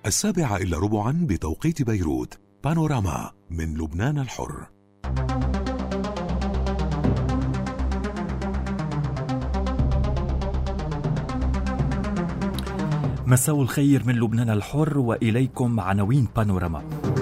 7:45 بتوقيت بيروت. بانوراما من لبنان الحر. مساء الخير من لبنان الحر، وإليكم عناوين بانوراما.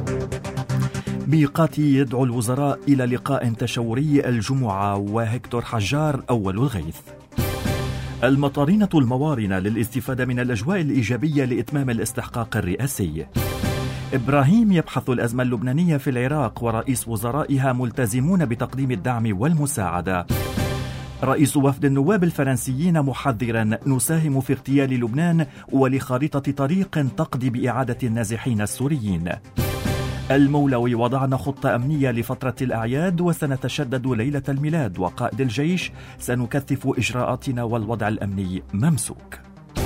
ميقاتي يدعو الوزراء إلى لقاء تشاوري الجمعة، وهكتور حجار أول الغيث. المطارنة الموارنة للاستفادة من الأجواء الإيجابية لإتمام الاستحقاق الرئاسي. إبراهيم يبحث الأزمة اللبنانية في العراق، ورئيس وزرائها ملتزمون بتقديم الدعم والمساعدة. رئيس وفد النواب الفرنسيين محذرا: نساهم في اغتيال لبنان ولخارطة طريق تقضي بإعادة النازحين السوريين. المولوي: وضعنا خطة أمنية لفترة الأعياد وسنتشدد ليلة الميلاد. وقائد الجيش: سنكثف إجراءاتنا والوضع الأمني ممسوك.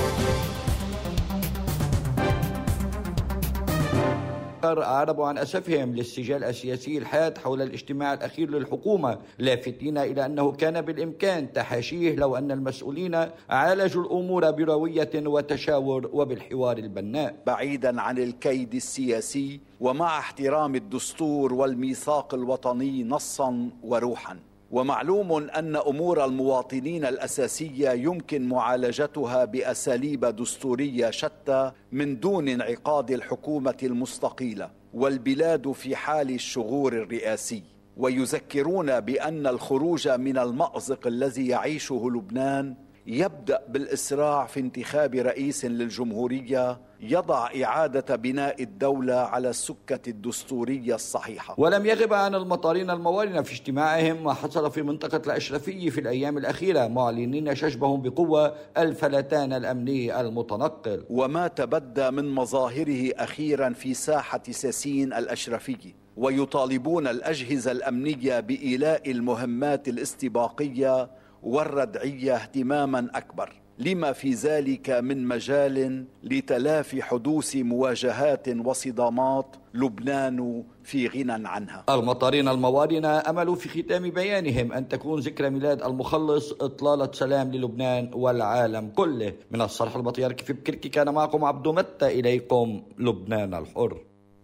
أعربوا عن أسفهم للسجال السياسي الحاد حول الاجتماع الأخير للحكومة، لافتين إلى أنه كان بالإمكان تحاشيه لو أن المسؤولين عالجوا الأمور بروية وتشاور وبالحوار البناء، بعيدا عن الكيد السياسي ومع احترام الدستور والميثاق الوطني نصا وروحا. ومعلوم أن أمور المواطنين الأساسية يمكن معالجتها بأساليب دستورية شتى من دون انعقاد الحكومة المستقيلة، والبلاد في حال الشغور الرئاسي. ويذكرون بأن الخروج من المأزق الذي يعيشه لبنان يبدأ بالإسراع في انتخاب رئيس للجمهورية يضع إعادة بناء الدولة على السكة الدستورية الصحيحة. ولم يغب عن المطارين الموارنة في اجتماعهم ما حصل في منطقة الأشرفية في الأيام الأخيرة، معلنين شجبهم بقوة الفلتان الأمني المتنقل وما تبدى من مظاهره أخيرا في ساحة ساسين الأشرفية، ويطالبون الأجهزة الأمنية بإيلاء المهمات الاستباقية والردعية اهتماما أكبر، لما في ذلك من مجال لتلافي حدوث مواجهات وصدامات لبنان في غنى عنها. المطارين الموارنة أملوا في ختام بيانهم أن تكون ذكرى ميلاد المخلص إطلالة سلام للبنان والعالم كله. من الصرح البطيركي في بكركي كان معكم عبدو متى، إليكم لبنان الحر.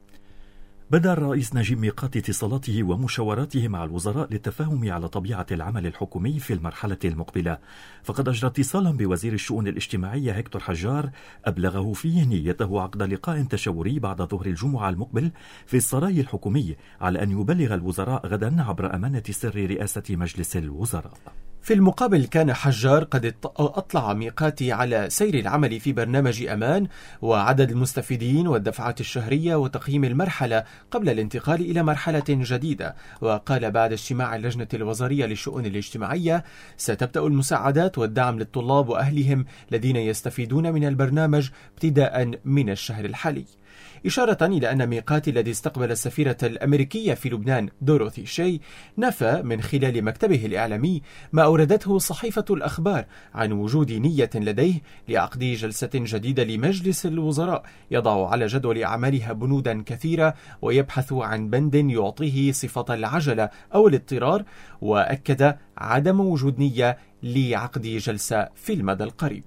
بدأ الرئيس نجيب ميقات اتصالاته ومشاوراته مع الوزراء للتفاهم على طبيعة العمل الحكومي في المرحلة المقبلة، فقد أجرى اتصالا بوزير الشؤون الاجتماعية هكتور حجار أبلغه فيه نيته عقد لقاء تشاوري بعد ظهر الجمعة المقبل في السراي الحكومي، على أن يبلغ الوزراء غدا عبر أمانة سر رئاسة مجلس الوزراء. في المقابل كان حجار قد أطلع ميقاتي على سير العمل في برنامج أمان وعدد المستفيدين والدفعات الشهرية وتقييم المرحلة قبل الانتقال إلى مرحلة جديدة. وقال بعد اجتماع اللجنة الوزارية للشؤون الاجتماعية: ستبدأ المساعدات والدعم للطلاب وأهلهم الذين يستفيدون من البرنامج ابتداء من الشهر الحالي، إشارة إلى أن ميقاتي الذي استقبل السفيرة الأمريكية في لبنان دوروثي شي نفى من خلال مكتبه الإعلامي ما أوردته صحيفة الأخبار عن وجود نية لديه لعقد جلسة جديدة لمجلس الوزراء يضع على جدول أعمالها بنودا كثيرة ويبحث عن بند يعطيه صفة العجلة أو الاضطرار، وأكد عدم وجود نية لعقد جلسة في المدى القريب.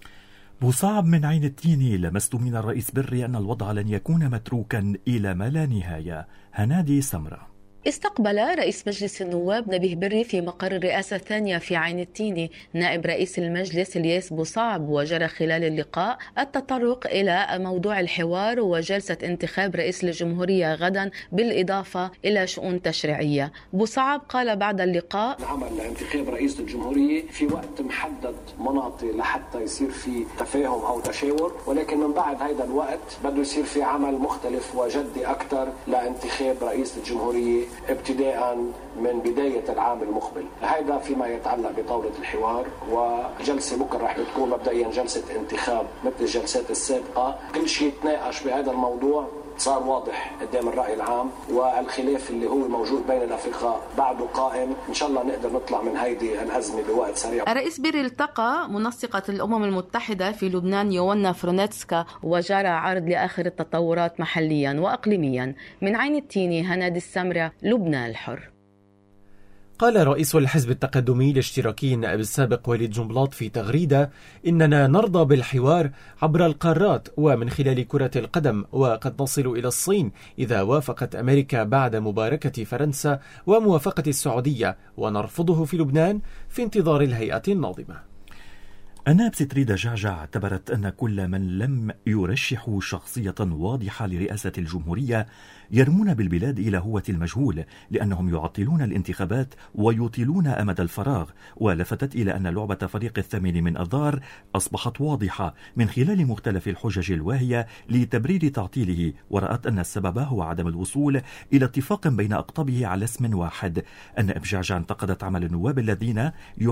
بوصعب من عين التين: لمست من الرئيس بري أن الوضع لن يكون متروكا إلى ما لا نهاية. هنادي سمرة. استقبل رئيس مجلس النواب نبيه بري في مقر الرئاسة الثانية في عين التيني نائب رئيس المجلس الياس بوصعب، وجرى خلال اللقاء التطرق إلى موضوع الحوار وجلسة انتخاب رئيس الجمهورية غدا بالإضافة إلى شؤون تشريعية. بوصعب قال بعد اللقاء: العمل لانتخاب رئيس الجمهورية في وقت محدد مناطي لحتى يصير في تفاهم أو تشاور، ولكن من بعد هذا الوقت بده يصير في عمل مختلف وجدي أكثر لانتخاب رئيس الجمهورية ابتداء من بداية العام المقبل. هذا فيما يتعلق بطاولة الحوار، وجلسة بكرة رح تكون مبدئيا جلسة انتخاب مثل الجلسات السابقة. كل شيء تناقش بهذا الموضوع صار واضح قدام الرأي العام، والخلاف اللي هو موجود بين الأفرقاء بعده قائم. إن شاء الله نقدر نطلع من هيدي الأزمة بوقت سريع. الرئيس بيري التقى منسقة الأمم المتحدة في لبنان يونا فرونيتسكا، وجرى عرض لآخر التطورات محليا وأقليميا. من عين التيني هنادي السمرة، لبنان الحر. قال رئيس الحزب التقدمي الاشتراكي النائب السابق وليد جنبلاط في تغريدة: إننا نرضى بالحوار عبر القارات ومن خلال كرة القدم، وقد نصل إلى الصين إذا وافقت أمريكا بعد مباركة فرنسا وموافقة السعودية، ونرفضه في لبنان في انتظار الهيئة الناظمة. النائب ستريدا جعجع اعتبرت أن كل من لم يرشحوا شخصية واضحة لرئاسة الجمهورية يرمون بالبلاد إلى هوة المجهول، لأنهم يعطلون الانتخابات ويطيلون أمد الفراغ. ولفتت إلى أن لعبة فريق الثامن من أذار أصبحت واضحة من خلال مختلف الحجج الواهية لتبرير تعطيله، ورأت أن السبب هو عدم الوصول إلى اتفاق بين أقطابه على اسم واحد. النائب جعجع انتقدت عمل النواب الذين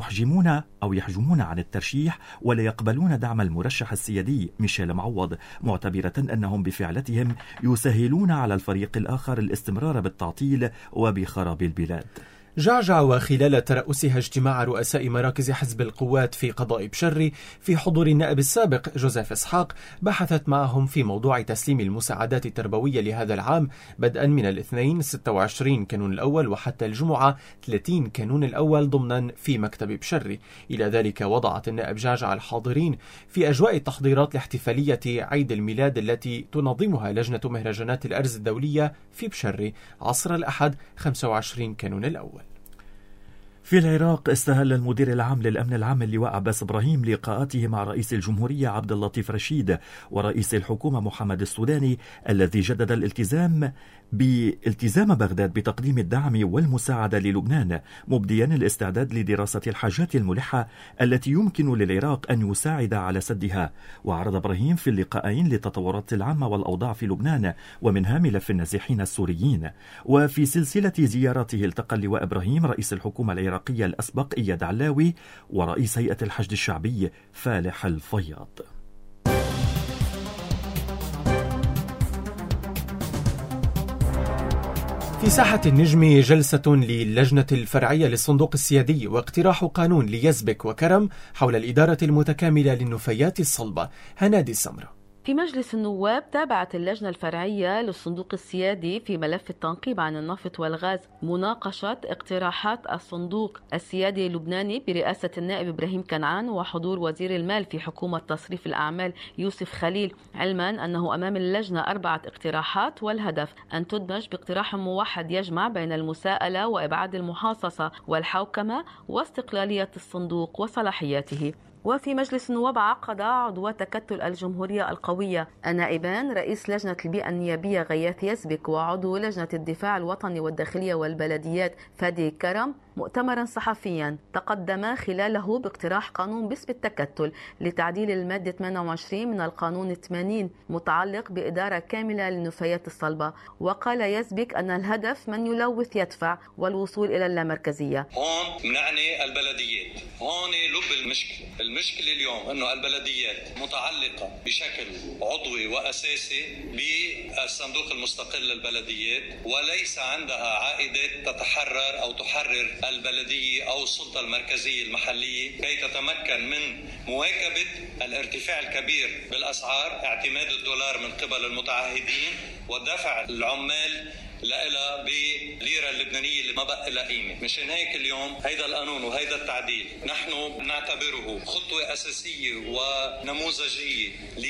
يحجمون عن الترشيح ولا يقبلون دعم المرشح السيادي ميشيل معوض، معتبرة أنهم بفعلتهم يسهلون على الفريق الآخر الاستمرار بالتعطيل وبخراب البلاد. جعجع وخلال ترأسها اجتماع رؤساء مراكز حزب القوات في قضاء بشري في حضور النائب السابق جوزيف إسحاق بحثت معهم في موضوع تسليم المساعدات التربوية لهذا العام، بدءا من الاثنين 26 كانون الأول وحتى الجمعة 30 كانون الأول ضمنا في مكتب بشري. إلى ذلك وضعت النائب جعجع الحاضرين في أجواء التحضيرات لاحتفالية عيد الميلاد التي تنظمها لجنة مهرجانات الأرز الدولية في بشري عصر الأحد 25 كانون الأول. في العراق استهل المدير العام للأمن العام اللواء عباس إبراهيم لقاءاته مع رئيس الجمهورية عبد اللطيف رشيد ورئيس الحكومة محمد السوداني، الذي جدد التزام بغداد بتقديم الدعم والمساعدة للبنان، مبديا الاستعداد لدراسة الحاجات الملحة التي يمكن للعراق أن يساعد على سدها. وعرض إبراهيم في اللقاءين للتطورات العامة والأوضاع في لبنان ومنها ملف النازحين السوريين. وفي سلسلة زياراته التقى اللواء إبراهيم رئيس الحكومة العراقية الأسبق إياد علاوي ورئيس هيئة الحشد الشعبي فالح الفياض. في ساحة النجم جلسة للجنة الفرعية للصندوق السيادي واقتراح قانون ليزبك وكرم حول الإدارة المتكاملة للنفايات الصلبة. هنادي السمرة. في مجلس النواب تابعت اللجنة الفرعية للصندوق السيادي في ملف التنقيب عن النفط والغاز مناقشة اقتراحات الصندوق السيادي اللبناني برئاسة النائب إبراهيم كنعان وحضور وزير المال في حكومة تصريف الأعمال يوسف خليل، علما أنه أمام اللجنة 4 اقتراحات، والهدف أن تدمج باقتراح موحد يجمع بين المساءلة وإبعاد المحاصصة والحوكمة واستقلالية الصندوق وصلاحياته. وفي مجلس النواب عقد عضو تكتل الجمهورية القوية النائبان رئيس لجنة البيئة النيابية غياث يزبك وعضو لجنة الدفاع الوطني والداخلية والبلديات فادي كرم مؤتمرا صحفيا تقدم خلاله باقتراح قانون باسم التكتل لتعديل المادة 28 من القانون 80 متعلق بإدارة كاملة للنفايات الصلبة. وقال يزبك أن الهدف من يلوث يدفع والوصول إلى اللامركزية. هون بنعني البلديات، هون لب المشكلة اليوم أنه البلديات متعلقة بشكل عضوي وأساسي بالصندوق المستقل للبلديات، وليس عندها عائدات تتحرر أو تحرر البلدية أو السلطة المركزية المحلية كي تتمكن من مواكبة الارتفاع الكبير بالأسعار، اعتماد الدولار من قبل المتعهدين، ودفع العمال لها بالليرة اللبنانية اللي ما بقى لها قيمة. مشان هيك اليوم هيدا القانون وهيدا التعديل نحن نعتبره خطوة أساسية ونموذجية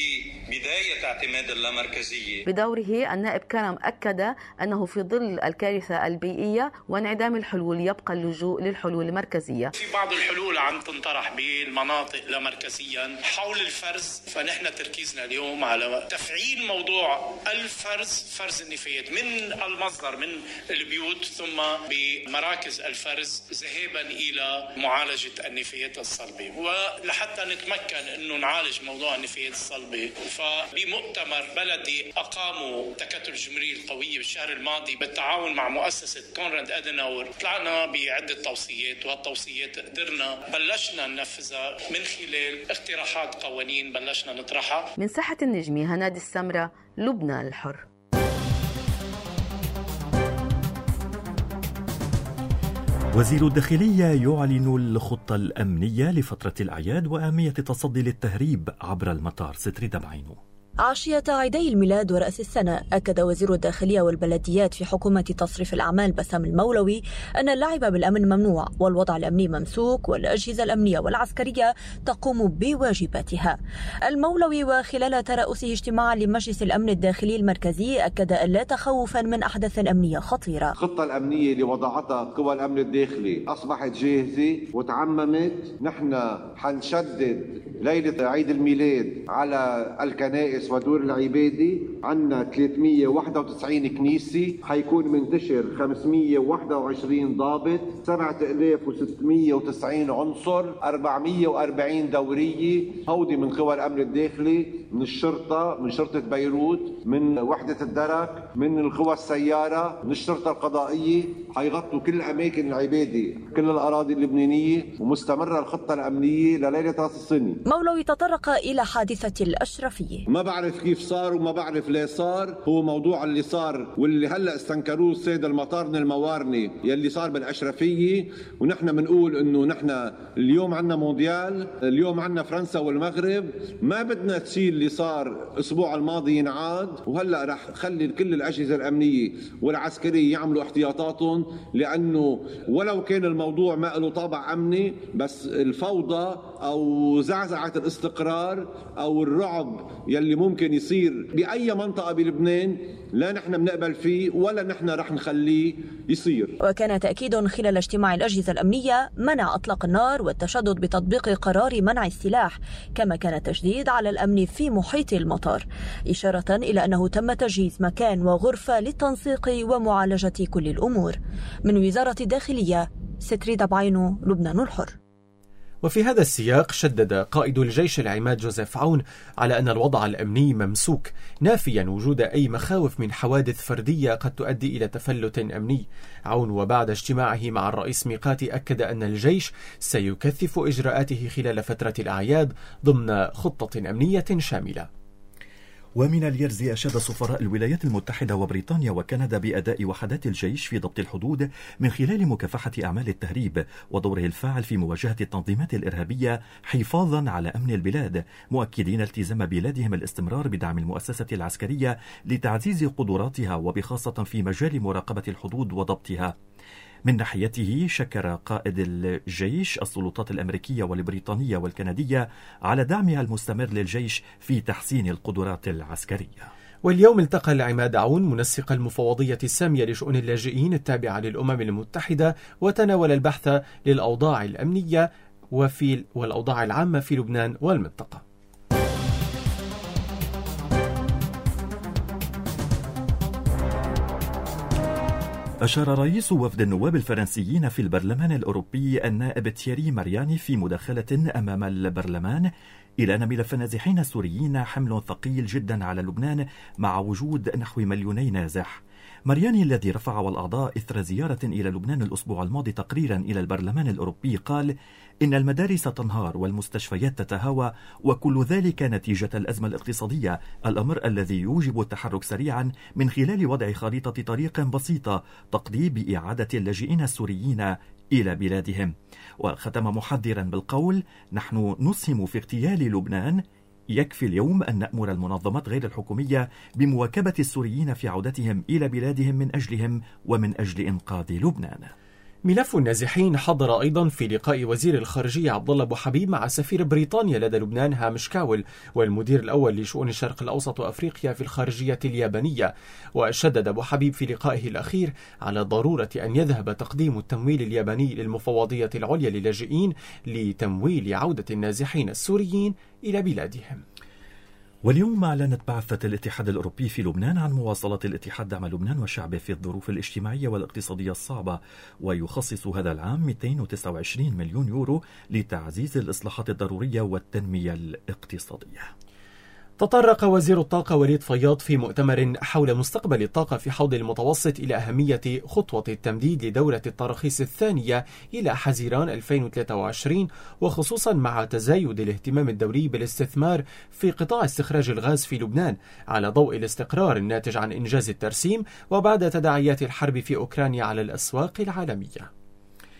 لبداية اعتماد اللامركزية. بدوره النائب كرم أكد أنه في ظل الكارثة البيئية وانعدام الحلول يبقى اللجوء للحلول المركزية. في بعض الحلول عم تنطرح بالمناطق لا مركزيا حول الفرز، فنحن تركيزنا اليوم على تفعيل موضوع الفرز، فرز النفايات من المصدر من البيوت ثم بمراكز الفرز ذهابا إلى معالجة النفايات الصلبة. ولحتى نتمكن أنه نعالج موضوع النفايات الصلبة، فبمؤتمر بلدي أقاموا تكتل الجمهورية القوية بالشهر الماضي بالتعاون مع مؤسسة كونراد أدناور، طلعنا بعدة توصيات، وهالتوصيات بلشنا ننفذها من خلال اقتراحات قوانين بلشنا نطرحها. من ساحة النجم هنادي السمرة، لبنان الحر. وزير الداخلية يعلن الخطة الأمنية لفترة الأعياد وأهمية التصدي للتهريب عبر المطار. ستريدا بعينه. عشية عيدي الميلاد ورأس السنة، أكد وزير الداخلية والبلديات في حكومة تصريف الأعمال بسام المولوي أن اللعب بالأمن ممنوع والوضع الأمني ممسوك والأجهزة الأمنية والعسكرية تقوم بواجباتها. المولوي وخلال ترأسه اجتماعا لمجلس الأمن الداخلي المركزي أكد أن لا تخوفا من أحداث أمنية خطيرة. الخطة الأمنية اللي وضعتها قوى الأمن الداخلي أصبحت جاهزة وتعممت. نحن حنشدد ليلة عيد الميلاد على الكنائس ودور العبادة. عندنا 391 كنيسة، حيكون منتشر 521 ضابط، 7690 عنصر، 440 دورية. هودي من قوى الأمن الداخلي، من الشرطة، من شرطة بيروت، من وحدة الدرك، من القوى السيارة، من الشرطة القضائية، حيغطوا كل أماكن العبادة، كل الأراضي اللبنانية، ومستمرة الخطة الأمنية لليلة رأس السنة. مولوي تطرق إلى حادثة الأشرفية. ما بعرف كيف صار وما بعرف ليه صار. هو موضوع اللي صار واللي هلأ استنكروه السيد المطارني الموارني يلي صار بالأشرفية، ونحن بنقول إنه نحن اليوم عنا مونديال، اليوم عنا فرنسا والمغرب، ما بدنا تشيل اللي صار الأسبوع الماضي ينعاد. وهلأ رح خلي كل الأجهزة الأمنية والعسكرية يعملوا احتياطاتهم، لأنه ولو كان الموضوع ما له طابع أمني، بس الفوضى أو زعزعة الاستقرار أو الرعب يلي ممكن يصير بأي منطقة بلبنان لا نحن بنقبل فيه ولا نحن رح نخليه يصير. وكان تأكيد خلال اجتماع الأجهزة الأمنية منع إطلاق النار والتشدد بتطبيق قرار منع السلاح، كما كان تشديد على الأمن في محيط المطار، إشارة إلى أنه تم تجهيز مكان وغرفة للتنسيق ومعالجة كل الأمور. من وزارة الداخلية، ستريد بعينو، لبنان الحر. وفي هذا السياق شدد قائد الجيش العماد جوزيف عون على أن الوضع الأمني ممسوك، نافيا وجود أي مخاوف من حوادث فردية قد تؤدي إلى تفلت أمني. عون وبعد اجتماعه مع الرئيس ميقاتي أكد أن الجيش سيكثف إجراءاته خلال فترة الأعياد ضمن خطة أمنية شاملة. ومن اليرز أشاد سفراء الولايات المتحدة وبريطانيا وكندا بأداء وحدات الجيش في ضبط الحدود من خلال مكافحة أعمال التهريب ودوره الفاعل في مواجهة التنظيمات الإرهابية حفاظا على أمن البلاد، مؤكدين التزام بلادهم الاستمرار بدعم المؤسسة العسكرية لتعزيز قدراتها وبخاصة في مجال مراقبة الحدود وضبطها. من ناحيته شكر قائد الجيش السلطات الأمريكية والبريطانية والكندية على دعمها المستمر للجيش في تحسين القدرات العسكرية. واليوم التقى العماد عون منسق المفوضية السامية لشؤون اللاجئين التابعة للأمم المتحدة وتناول البحث للأوضاع الأمنية والأوضاع العامة في لبنان والمنطقة. أشار رئيس وفد النواب الفرنسيين في البرلمان الأوروبي النائب تييري مارياني في مداخلة أمام البرلمان إلى أن ملف النازحين السوريين حمل ثقيل جدا على لبنان مع وجود نحو 2,000,000 نازح. مارياني الذي رفع والأعضاء إثر زيارة إلى لبنان الأسبوع الماضي تقريرا إلى البرلمان الأوروبي قال إن المدارس تنهار والمستشفيات تتهاوى وكل ذلك نتيجة الأزمة الاقتصادية، الأمر الذي يوجب التحرك سريعا من خلال وضع خريطة طريق بسيطة تقضي بإعادة اللاجئين السوريين إلى بلادهم. وختم محذرا بالقول: نحن نسهم في اغتيال لبنان، يكفي اليوم أن نأمر المنظمات غير الحكومية بمواكبة السوريين في عودتهم إلى بلادهم من أجلهم ومن أجل إنقاذ لبنان. ملف النازحين حضر أيضا في لقاء وزير الخارجية عبد الله أبو حبيب مع سفير بريطانيا لدى لبنان هامش كاول والمدير الأول لشؤون الشرق الأوسط وأفريقيا في الخارجية اليابانية. وشدد أبو حبيب في لقائه الأخير على ضرورة أن يذهب تقديم التمويل الياباني للمفوضية العليا للاجئين لتمويل عودة النازحين السوريين إلى بلادهم. واليوم أعلنت بعثة الاتحاد الأوروبي في لبنان عن مواصلة الاتحاد دعم لبنان وشعبه في الظروف الاجتماعية والاقتصادية الصعبة، ويخصص هذا العام 229 مليون يورو لتعزيز الإصلاحات الضرورية والتنمية الاقتصادية. تطرق وزير الطاقة وليد فياض في مؤتمر حول مستقبل الطاقة في حوض المتوسط إلى أهمية خطوة التمديد لدورة التراخيص الثانية إلى حزيران 2023، وخصوصا مع تزايد الاهتمام الدولي بالاستثمار في قطاع استخراج الغاز في لبنان على ضوء الاستقرار الناتج عن إنجاز الترسيم وبعد تداعيات الحرب في أوكرانيا على الأسواق العالمية.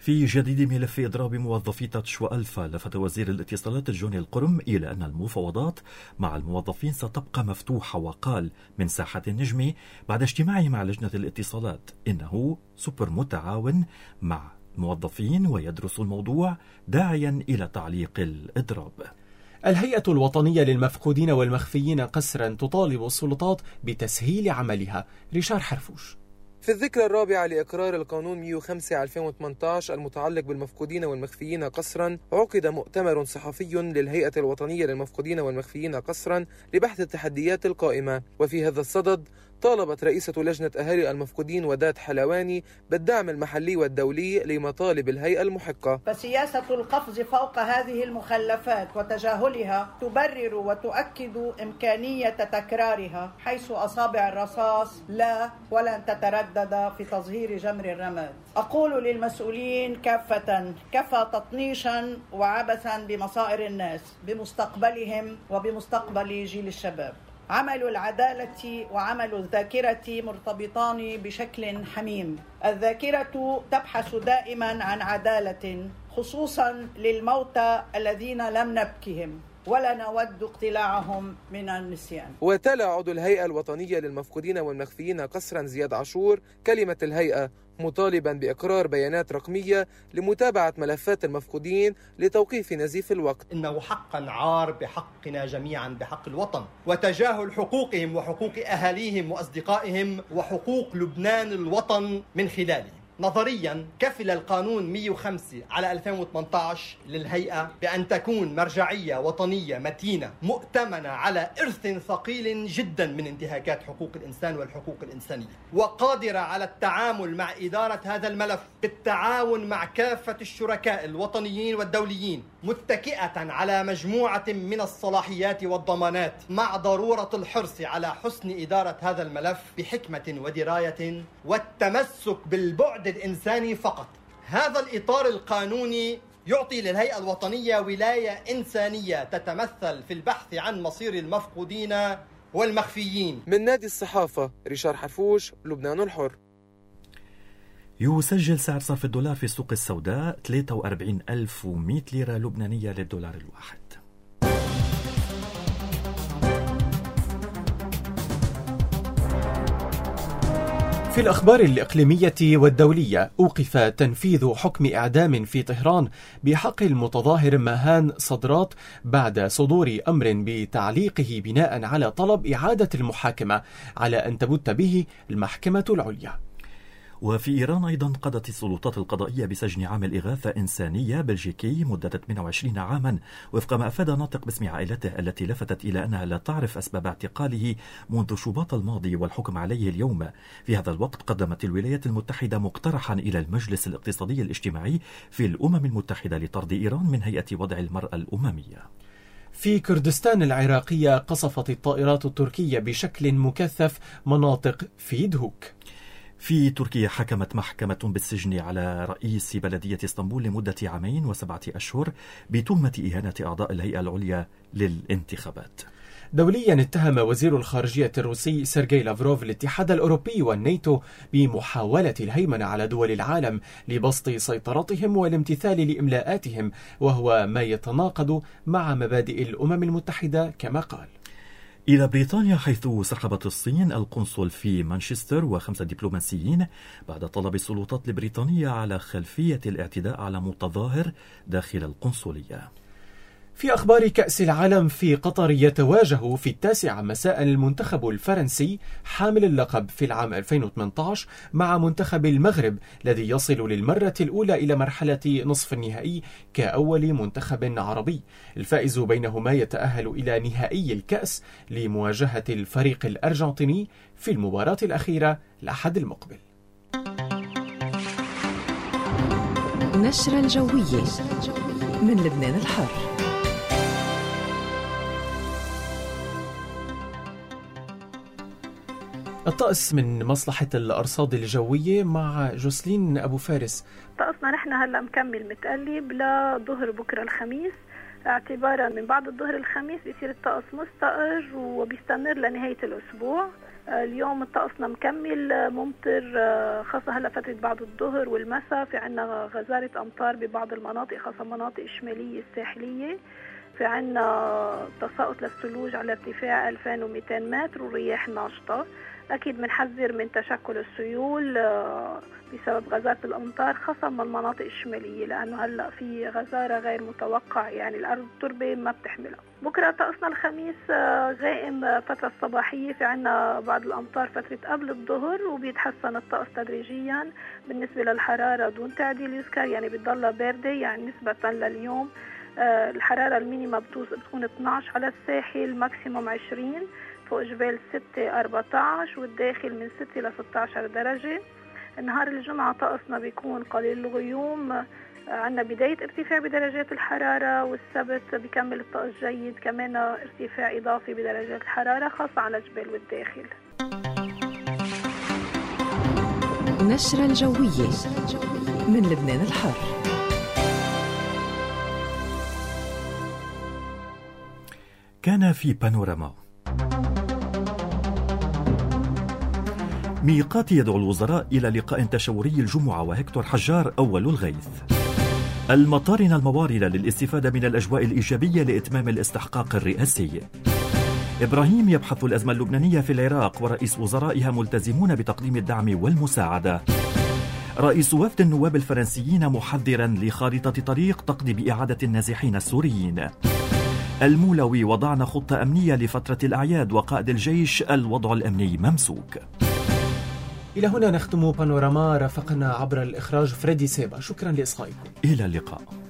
في جديد ملف إضراب موظفي تاتش وألفا، لفت وزير الاتصالات جوني القرم إلى أن المفاوضات مع الموظفين ستبقى مفتوحة، وقال من ساحة النجم بعد اجتماعه مع لجنة الاتصالات إنه سوبر متعاون مع الموظفين ويدرس الموضوع، داعيا إلى تعليق الإضراب. الهيئة الوطنية للمفقودين والمخفيين قسرا تطالب السلطات بتسهيل عملها. ريشار حرفوش. في الذكرى الرابعة لإقرار القانون 105/2018 المتعلق بالمفقودين والمخفيين قسرا، عقد مؤتمر صحفي للهيئة الوطنية للمفقودين والمخفيين قسرا لبحث التحديات القائمة. وفي هذا الصدد طالبت رئيسة لجنة أهالي المفقودين وداد حلواني بالدعم المحلي والدولي لمطالب الهيئة المحقة. فسياسة القفز فوق هذه المخلفات وتجاهلها تبرر وتؤكد إمكانية تكرارها، حيث أصابع الرصاص لا ولن تتردد في تظهير جمر الرماد. أقول للمسؤولين كافة: كفى تطنيشا وعبثا بمصائر الناس، بمستقبلهم وبمستقبل جيل الشباب. عمل العدالة وعمل الذاكرة مرتبطان بشكل حميم. الذاكرة تبحث دائما عن عدالة، خصوصا للموتى الذين لم نبكهم ولا نود اقتلاعهم من النسيان. وتلا عضو الهيئة الوطنية للمفقودين والمخفيين قسرا زياد عاشور كلمة الهيئة، مطالبا بإقرار بيانات رقمية لمتابعة ملفات المفقودين لتوقيف نزيف الوقت. إنه حقا عار بحقنا جميعا، بحق الوطن، وتجاهل حقوقهم وحقوق أهاليهم وأصدقائهم وحقوق لبنان الوطن من خلاله. نظريا كفل القانون 105/2018 للهيئة بأن تكون مرجعية وطنية متينة مؤتمنة على إرث ثقيل جدا من انتهاكات حقوق الإنسان والحقوق الإنسانية، وقادرة على التعامل مع إدارة هذا الملف بالتعاون مع كافة الشركاء الوطنيين والدوليين، متكئة على مجموعة من الصلاحيات والضمانات، مع ضرورة الحرص على حسن إدارة هذا الملف بحكمة ودراية والتمسك بالبعد الإنساني فقط. هذا الإطار القانوني يعطي للهيئة الوطنية ولاية إنسانية تتمثل في البحث عن مصير المفقودين والمخفيين. من نادي الصحافة، ريشار حرفوش، لبنان الحر. يسجل سعر صرف الدولار في السوق السوداء 43,100 ليرة لبنانية للدولار الواحد. في الأخبار الإقليمية والدولية، أوقف تنفيذ حكم إعدام في طهران بحق المتظاهر ماهان صدرات بعد صدور أمر بتعليقه بناء على طلب إعادة المحاكمة على أن تبت به المحكمة العليا. وفي إيران أيضا قضت السلطات القضائية بسجن عامل إغاثة إنسانية بلجيكي مدة 28 عاما، وفق ما أفاد ناطق باسم عائلته التي لفتت إلى أنها لا تعرف أسباب اعتقاله منذ شباط الماضي والحكم عليه اليوم. في هذا الوقت قدمت الولايات المتحدة مقترحا إلى المجلس الاقتصادي الاجتماعي في الأمم المتحدة لطرد إيران من هيئة وضع المرأة الأممية. في كردستان العراقية قصفت الطائرات التركية بشكل مكثف مناطق في دهوك. في تركيا حكمت محكمة بالسجن على رئيس بلدية اسطنبول لمدة 2 و7 أشهر بتهمة إهانة أعضاء الهيئة العليا للانتخابات. دوليا اتهم وزير الخارجية الروسي سيرجي لافروف الاتحاد الأوروبي والناتو بمحاولة الهيمنة على دول العالم لبسط سيطرتهم والامتثال لإملاءاتهم، وهو ما يتناقض مع مبادئ الأمم المتحدة كما قال. إلى بريطانيا، حيث سحبت الصين القنصل في مانشستر و5 دبلوماسيين بعد طلب السلطات البريطانية على خلفية الاعتداء على متظاهر داخل القنصلية. في أخبار كأس العالم، في قطر يتواجه في 9 مساء المنتخب الفرنسي حامل اللقب في العام 2018 مع منتخب المغرب الذي يصل للمرة الأولى إلى مرحلة نصف النهائي كأول منتخب عربي. الفائز بينهما يتأهل إلى نهائي الكأس لمواجهة الفريق الأرجنتيني في المباراة الأخيرة الأحد المقبل. نشرة الجوية من لبنان الحر. الطقس من مصلحة الأرصاد الجوية مع جوسلين أبو فارس. طقسنا نحن هلا مكمل متقلب لظهر بكرة الخميس، اعتبارا من بعد الظهر الخميس بيصير الطقس مستقر وبيستمر لنهاية الأسبوع. اليوم طقسنا مكمل ممطر، خاصة هلا فترة بعد الظهر والمساء في عنا غزارة أمطار ببعض المناطق، خاصة مناطق الشمالية الساحلية. في عنا تساقط للثلوج على ارتفاع 2200 متر ورياح ناشطة. أكيد بنحذر من تشكل السيول بسبب غزارة الأمطار خاصة من المناطق الشمالية، لأنه هلأ في غزارة غير متوقع، يعني الأرض التربة ما بتحملها. بكرة طقسنا الخميس غائم فترة الصباحية، في عنا بعض الأمطار فترة قبل الظهر، وبيتحسن الطقس تدريجيا. بالنسبة للحرارة دون تعديل يذكر، يعني بتضلها باردة، يعني نسبة لليوم الحرارة المينيما بتكون 12 على الساحل، ماكسيموم 20، فوق جبال 6 14، والداخل من 6 ل 16 درجة. نهار الجمعة طقسنا بيكون قليل الغيوم، عندنا بداية ارتفاع بدرجات الحرارة، والسبت بيكمل الطقس جيد، كمان ارتفاع إضافي بدرجات الحرارة خاصة على الجبال والداخل. نشرة الجوية من لبنان الحر. كان في بانوراما. ميقات يدعو الوزراء إلى لقاء تشاوري الجمعة وهكتور حجار أول الغيث. المطارن المواردة للاستفادة من الأجواء الإيجابية لإتمام الاستحقاق الرئاسي. إبراهيم يبحث الأزمة اللبنانية في العراق ورئيس وزرائها ملتزمون بتقديم الدعم والمساعدة. رئيس وفد النواب الفرنسيين محذرا لخارطة طريق تقضي بإعادة النازحين السوريين. المولوي وضعنا خطة أمنية لفترة الأعياد، وقائد الجيش الوضع الأمني ممسوك. إلى هنا نختم بانوراما. رافقنا عبر الإخراج فريدي سيبا. شكرا لإصغائكم. إلى اللقاء.